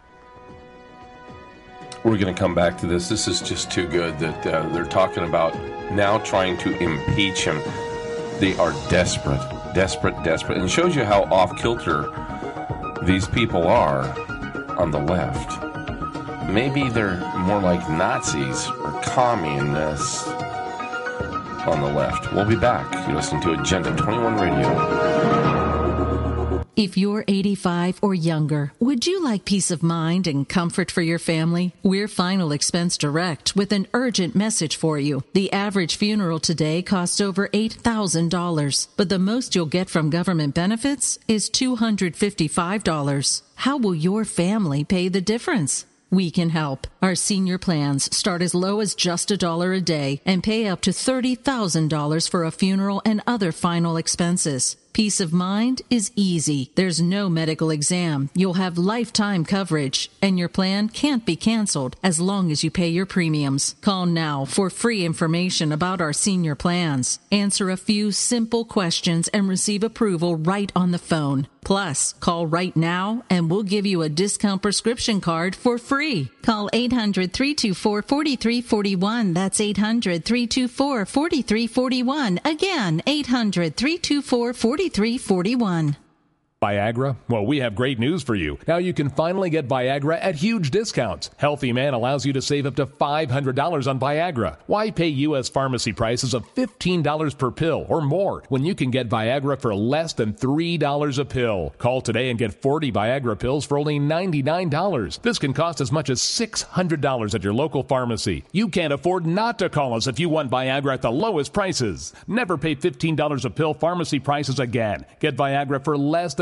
We're going to come back to this. This is just too good that uh, they're talking about now trying to impeach him. They are desperate, desperate, desperate. And it shows you how off-kilter these people are on the left. Maybe they're more like Nazis or communists on the left. We'll be back. You're listening to Agenda twenty-one Radio. If you're eighty-five or younger, would you like peace of mind and comfort for your family? We're Final Expense Direct with an urgent message for you. The average funeral today costs over eight thousand dollars, but the most you'll get from government benefits is two hundred fifty-five dollars. How will your family pay the difference? We can help. Our senior plans start as low as just a dollar a day and pay up to thirty thousand dollars for a funeral and other final expenses. Peace of mind is easy. There's no medical exam. You'll have lifetime coverage, and your plan can't be canceled as long as you pay your premiums. Call now for free information about our senior plans. Answer a few simple questions and receive approval right on the phone. Plus, call right now and we'll give you a discount prescription card for free. Call eight hundred, three two four, four three four one. That's eight hundred, three two four, four three four one. Again, eight hundred, three two four, four three four one. Viagra? Well, we have great news for you. Now you can finally get Viagra at huge discounts. Healthy Man allows you to save up to five hundred dollars on Viagra. Why pay U S pharmacy prices of fifteen dollars per pill or more when you can get Viagra for less than three dollars a pill? Call today and get forty Viagra pills for only ninety-nine dollars. This can cost as much as six hundred dollars at your local pharmacy. You can't afford not to call us if you want Viagra at the lowest prices. Never pay fifteen dollars a pill pharmacy prices again. Get Viagra for less than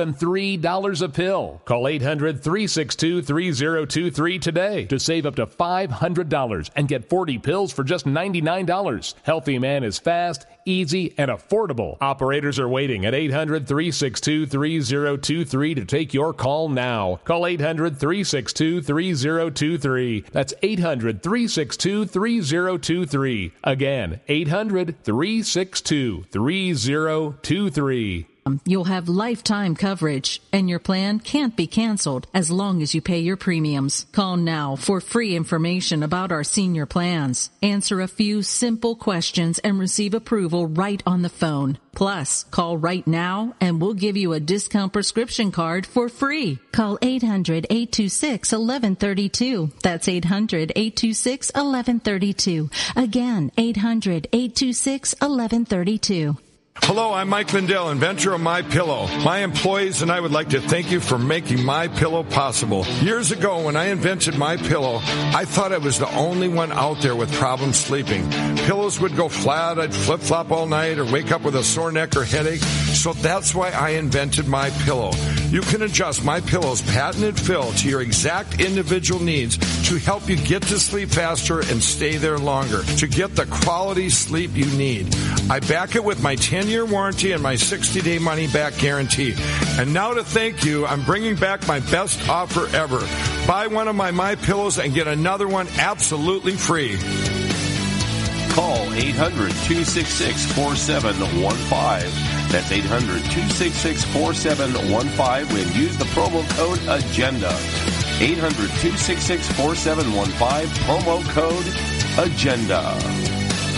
than three dollars a pill. Call eight hundred, three six two, three zero two three today to save up to five hundred dollars and get forty pills for just ninety-nine dollars. Healthy Man is fast, easy, and affordable. Operators are waiting at eight hundred, three six two, three zero two three to take your call now. Call eight hundred, three six two, three zero two three. That's eight hundred, three six two, three zero two three. Again, eight hundred, three six two, three zero two three. You'll have lifetime coverage, and your plan can't be canceled as long as you pay your premiums. Call now for free information about our senior plans. Answer a few simple questions and receive approval right on the phone. Plus, call right now and we'll give you a discount prescription card for free. Call eight hundred, eight two six, one one three two. That's eight hundred, eight two six, one one three two. Again, eight hundred, eight two six, one one three two. Hello, I'm Mike Lindell, inventor of MyPillow. My employees and I would like to thank you for making MyPillow possible. Years ago, when I invented MyPillow, I thought I was the only one out there with problems sleeping. Pillows would go flat, I'd flip-flop all night, or wake up with a sore neck or headache. So that's why I invented MyPillow. You can adjust MyPillow's patented fill to your exact individual needs to help you get to sleep faster and stay there longer, to get the quality sleep you need. I back it with my ten-year warranty and my sixty-day money-back guarantee. And now to thank you, I'm bringing back my best offer ever. Buy one of my MyPillows and get another one absolutely free. Call eight hundred, two six six, four seven one five. That's eight hundred, two six six, four seven one five and use the promo code AGENDA. eight hundred, two six six, four seven one five, promo code AGENDA.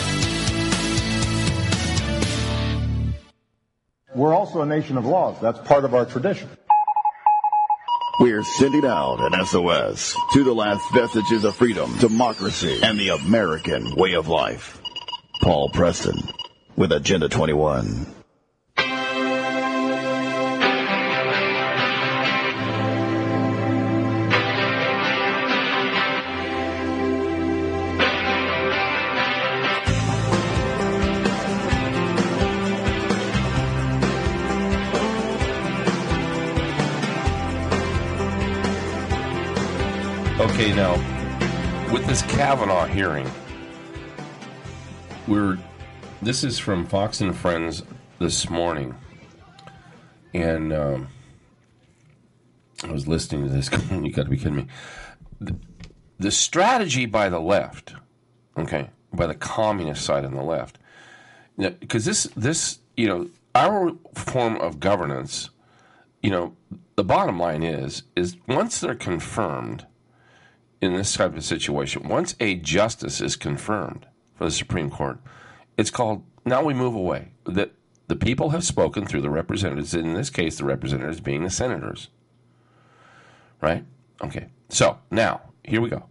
We're also a nation of laws. That's part of our tradition. We're sending out an S O S to the last vestiges of freedom, democracy, and the American way of life. Paul Preston with Agenda twenty-one. Okay, now, with this Kavanaugh hearing, we're, this is from Fox and Friends this morning, and um, I was listening to this, you got to be kidding me. The, the strategy by the left, okay, by the communist side on the left, because this, this, you know, our form of governance, you know, the bottom line is, is once they're confirmed, in this type of situation, once a justice is confirmed for the Supreme Court, it's called, now we move away. That the people have spoken through the representatives, in this case, the representatives being the senators. Right? Okay. So, now, here we go.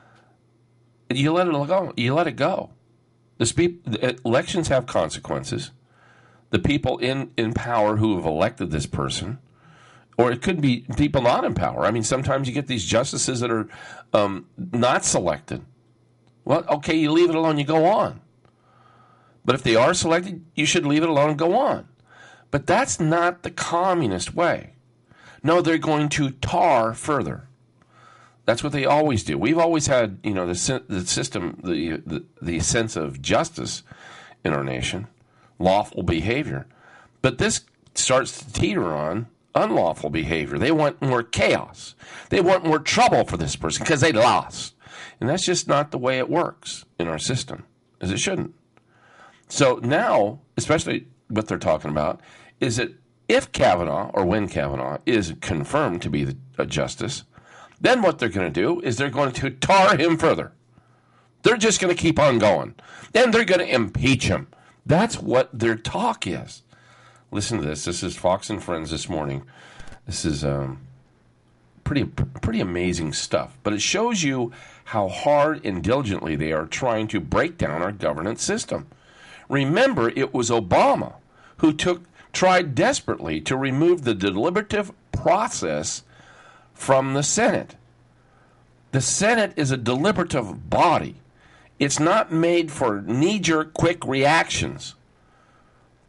You let it go. You let it go. The, spe- the elections have consequences. The people in, in power who have elected this person, or it could be people not in power. I mean, sometimes you get these justices that are um, not selected. Well, okay, you leave it alone, you go on. But if they are selected, you should leave it alone and go on. But that's not the communist way. No, they're going to tar further. That's what they always do. We've always had, you know, the, the system, the, the the sense of justice in our nation, lawful behavior. But this starts to teeter on unlawful behavior. They want more chaos. They want more trouble for this person because they lost. And that's just not the way it works in our system, as it shouldn't. So now, especially what they're talking about, is that if Kavanaugh, or when Kavanaugh, is confirmed to be the, a justice, then what they're going to do is they're going to tar him further. They're just going to keep on going. Then they're going to impeach him. That's what their talk is. Listen to this. This is Fox and Friends this morning. This is um, pretty pretty amazing stuff. But it shows you how hard and diligently they are trying to break down our governance system. Remember, it was Obama who took tried desperately to remove the deliberative process from the Senate. The Senate is a deliberative body. It's not made for knee-jerk, quick reactions.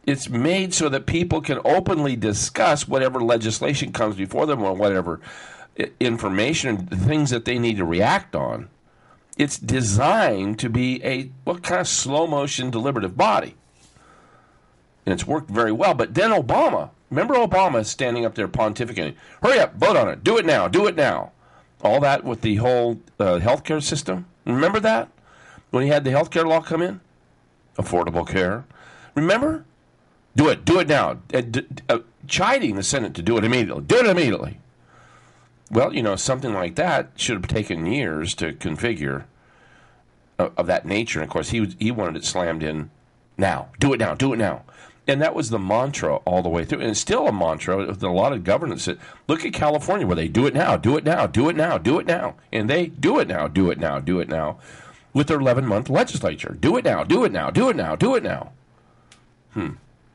It's made so that people can openly discuss whatever legislation comes before them or whatever information, things that they need to react on. It's designed to be a what kind of slow motion deliberative body. And it's worked very well. But then Obama, remember Obama standing up there pontificating, hurry up, vote on it, do it now, do it now. All that with the whole uh, healthcare system. Remember that? When he had the healthcare law come in? Affordable care. Remember? Do it, do it now. Uh, d- uh, chiding the Senate to do it immediately. Do it immediately. Well, you know, something like that should have taken years to configure uh, of that nature. And, of course, he was, he wanted it slammed in now. Do it now. Do it now. And that was the mantra all the way through. And it's still a mantra with a lot of governance. That, look at California where they do it now, do it now, do it now, do it now. And they do it now, do it now, do it now with their eleven-month legislature. Do it now, do it now, do it now, do it now. Hmm.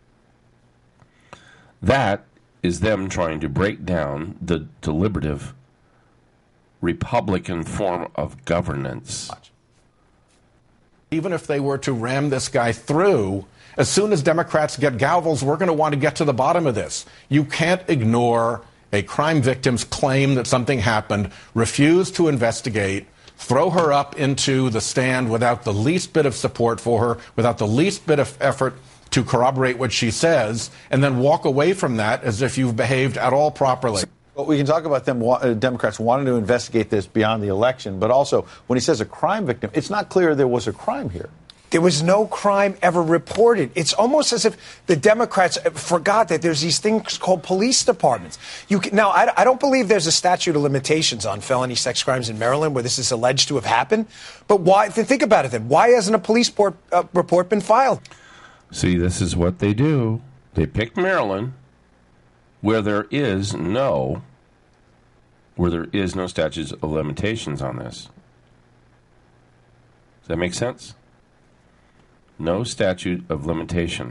That is them trying to break down the deliberative Republican form of governance. Even if they were to ram this guy through, as soon as Democrats get gavels, we're going to want to get to the bottom of this. You can't ignore a crime victim's claim that something happened, refuse to investigate, throw her up into the stand without the least bit of support for her, without the least bit of effort to corroborate what she says, and then walk away from that as if you've behaved at all properly. Well, we can talk about them, uh, Democrats wanting to investigate this beyond the election, but also when he says a crime victim, it's not clear there was a crime here. There was no crime ever reported. It's almost as if the Democrats forgot that there's these things called police departments. You can, now, I, I don't believe there's a statute of limitations on felony sex crimes in Maryland where this is alleged to have happened. But why? Think about it then. Why hasn't a police report, uh, report been filed? See, this is what they do. They pick Maryland, where there is no, where there is no statutes of limitations on this. Does that make sense? No statute of limitation.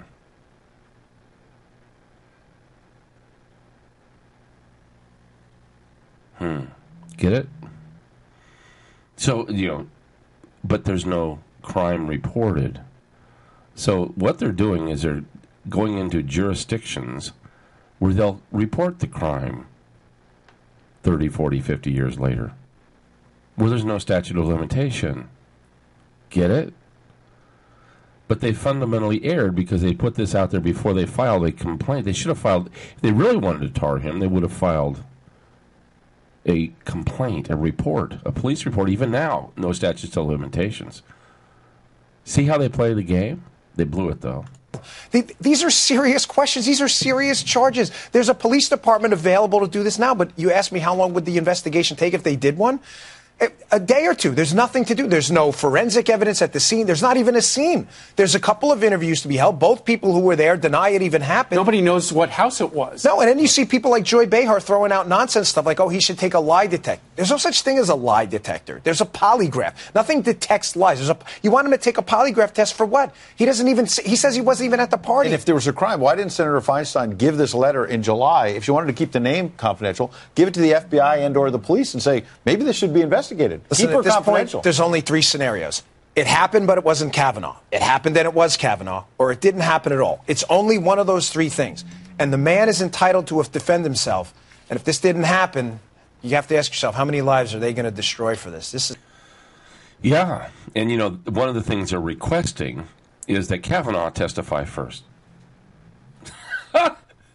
Hmm. Get it? So, you know, but there's no crime reported. So what they're doing is they're going into jurisdictions where they'll report the crime thirty, forty, fifty years later, where there's no statute of limitation. Get it? But they fundamentally erred because they put this out there before they filed a complaint. They should have filed, if they really wanted to tar him, they would have filed a complaint, a report, a police report. Even now, no statutes of limitations. See how they play the game? They blew it, though. These are serious questions. These are serious charges. There's a police department available to do this now, but you asked me how long would the investigation take if they did one? A day or two. There's nothing to do. There's no forensic evidence at the scene. There's not even a scene. There's a couple of interviews to be held. Both people who were there deny it even happened. Nobody knows what house it was. No, and then you see people like Joy Behar throwing out nonsense stuff like, oh, he should take a lie detector. There's no such thing as a lie detector. There's a polygraph. Nothing detects lies. There's a, you want him to take a polygraph test for what? He doesn't even, he says he wasn't even at the party. And if there was a crime, why didn't Senator Feinstein give this letter in July? If she wanted to keep the name confidential, give it to the F B I and or the police and say, maybe this should be investigated. Listen, keep her at this confidential. point, there's only three scenarios. It happened, but it wasn't Kavanaugh. It happened, and it was Kavanaugh, or it didn't happen at all. It's only one of those three things. And the man is entitled to defend himself. And if this didn't happen, you have to ask yourself, how many lives are they going to destroy for this? This is. Yeah. And, you know, one of the things they're requesting is that Kavanaugh testify first. uh,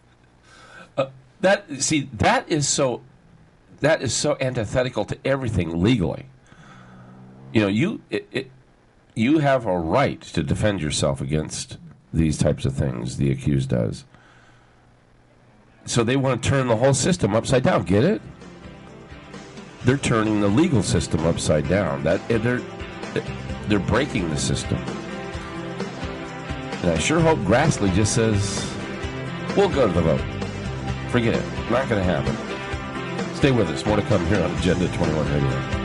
that see, that is so that is so antithetical to everything legally. You know, you it, it, you have a right to defend yourself against these types of things the accused does. So they want to turn the whole system upside down. Get it? They're turning the legal system upside down. That they're they're breaking the system. And I sure hope Grassley just says, "We'll go to the vote. Forget it. Not going to happen." Stay with us. More to come here on Agenda twenty-one Radio.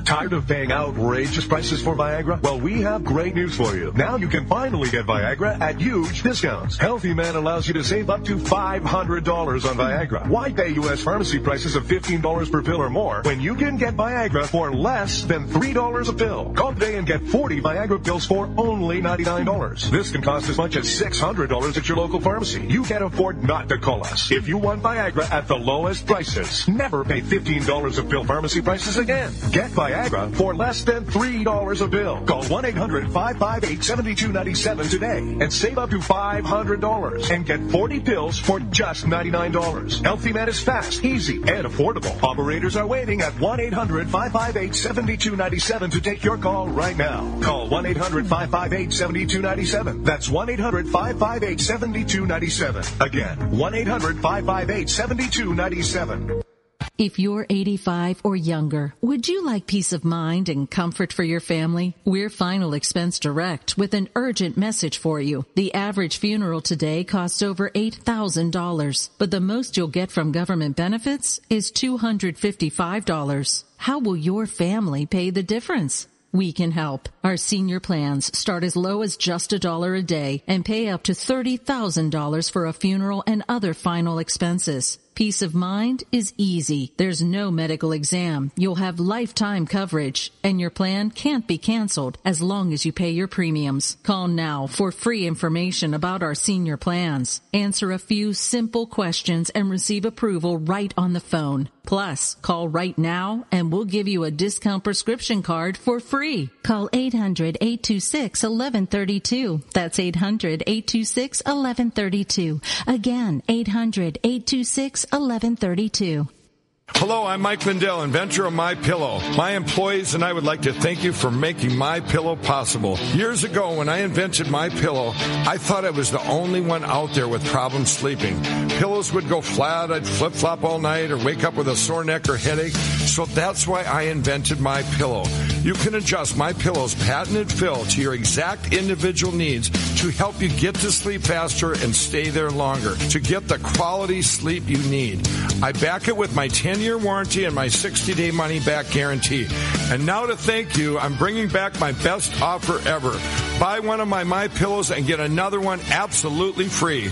Tired of paying outrageous prices for Viagra? Well, we have great news for you. Now you can finally get Viagra at huge discounts. Healthy Man allows you to save up to five hundred dollars on Viagra. Why pay U S pharmacy prices of fifteen dollars per pill or more when you can get Viagra for less than three dollars a pill? Call today and get forty Viagra pills for only ninety-nine dollars. This can cost as much as six hundred dollars at your local pharmacy. You can't afford not to call us. If you want Viagra at the lowest prices, never pay fifteen dollars a pill pharmacy prices again. Get Viagra for less than three dollars a pill. Call one eight hundred five five eight seven two nine seven today and save up to five hundred dollars and get forty pills for just ninety-nine dollars. Healthy Man is fast, easy, and affordable. Operators are waiting at one eight hundred five five eight seven two nine seven to take your call right now. Call one eight hundred five five eight seven two nine seven. That's one eight hundred five five eight seven two nine seven. Again, one eight hundred five five eight seven two nine seven. If you're eighty-five or younger, would you like peace of mind and comfort for your family? We're Final Expense Direct with an urgent message for you. The average funeral today costs over eight thousand dollars, but the most you'll get from government benefits is two hundred fifty-five dollars. How will your family pay the difference? We can help. Our senior plans start as low as just a dollar a day and pay up to thirty thousand dollars for a funeral and other final expenses. Peace of mind is easy. There's no medical exam. You'll have lifetime coverage, and your plan can't be canceled as long as you pay your premiums. Call now for free information about our senior plans. Answer a few simple questions and receive approval right on the phone. Plus, call right now and we'll give you a discount prescription card for free. Call eight hundred eight two six one one three two. That's eight hundred eight two six one one three two. Again, eight hundred eight two six one one three two. Hello, I'm Mike Lindell, inventor of MyPillow. My employees and I would like to thank you for making MyPillow possible. Years ago, when I invented MyPillow, I thought I was the only one out there with problems sleeping. Pillows would go flat, I'd flip-flop all night, or wake up with a sore neck or headache. So that's why I invented MyPillow. You can adjust MyPillow's patented fill to your exact individual needs to help you get to sleep faster and stay there longer, to get the quality sleep you need. I back it with my ten-year warranty and my sixty-day money-back guarantee. And now to thank you, I'm bringing back my best offer ever. Buy one of my MyPillows and get another one absolutely free.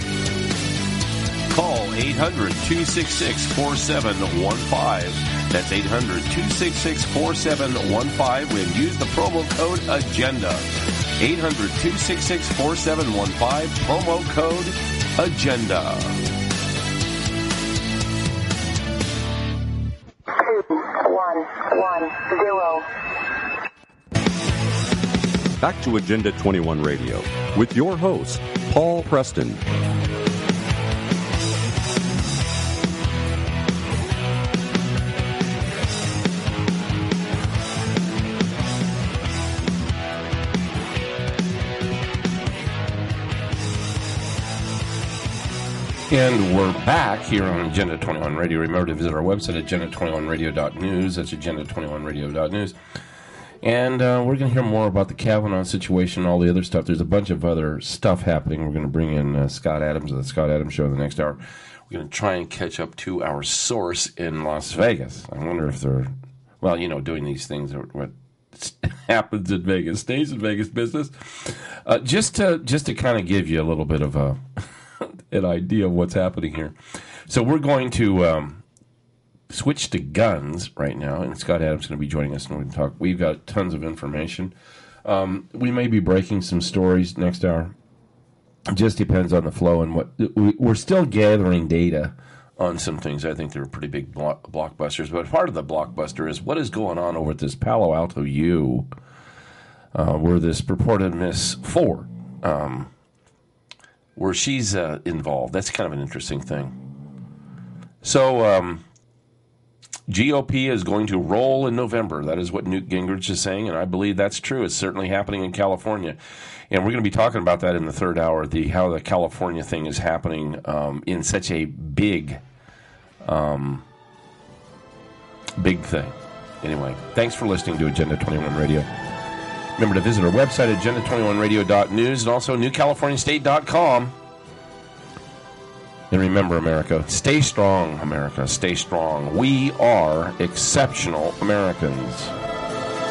Call eight hundred two six six four seven one five. That's eight hundred two six six four seven one five and use the promo code AGENDA. eight hundred two six six four seven one five, promo code AGENDA. Two, one, one, zero. Back to Agenda twenty-one Radio with your host, Paul Preston. And we're back here on Agenda twenty-one Radio. Remember to visit our website, agenda twenty-one radio dot news. That's agenda twenty-one radio dot news. And uh, we're going to hear more about the Kavanaugh situation and all the other stuff. There's a bunch of other stuff happening. We're going to bring in uh, Scott Adams of the Scott Adams Show in the next hour. We're going to try and catch up to our source in Las Vegas. I wonder if they're, well, you know, doing these things, or what happens in Vegas stays in Vegas business. Uh, just to just to kind of give you a little bit of a an idea of what's happening here. So we're going to um, switch to guns right now, and Scott Adams is going to be joining us, and we can talk. We've got tons of information. Um, we may be breaking some stories next hour. It just depends on the flow and what. We're still gathering data on some things. I think they're pretty big block, blockbusters, but part of the blockbuster is what is going on over at this Palo Alto U, uh, where this purported Miss Ford, um, where she's uh, involved. That's kind of an interesting thing. So, um, G O P is going to roll in November. That is what Newt Gingrich is saying, and I believe that's true. It's certainly happening in California. And we're going to be talking about that in the third hour, the how the California thing is happening um, in such a big, um, big thing. Anyway, thanks for listening to Agenda twenty-one Radio. Remember to visit our website, agenda twenty-one radio dot news, and also new california state dot com. And remember, America, stay strong, America, stay strong. We are exceptional Americans.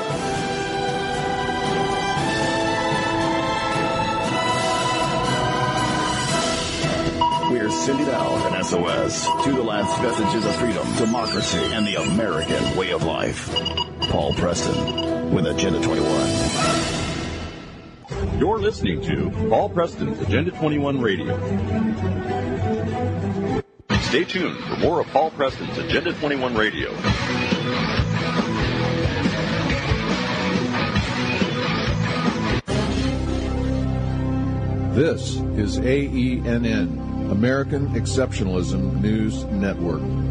We're sending out an S O S to the last vestiges of freedom, democracy, and the American way of life. Paul Preston with Agenda twenty-one. You're listening to Paul Preston's Agenda twenty-one Radio. Stay tuned for more of Paul Preston's Agenda twenty-one Radio. This is A E N N, American Exceptionalism News Network.